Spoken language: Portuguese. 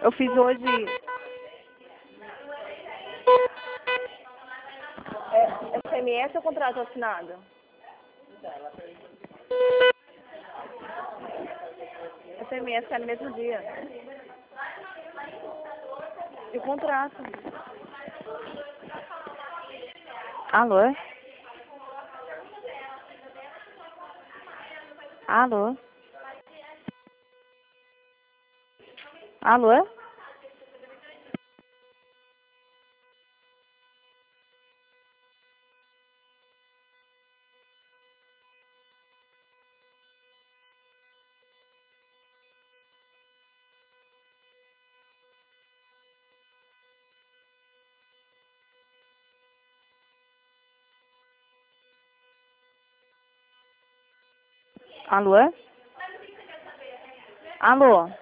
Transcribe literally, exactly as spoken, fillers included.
Eu fiz hoje... É, S M S ou contrato assinado? S M S é no mesmo dia. E o contrato? Alô? Alô? Alô? Alô? Alô?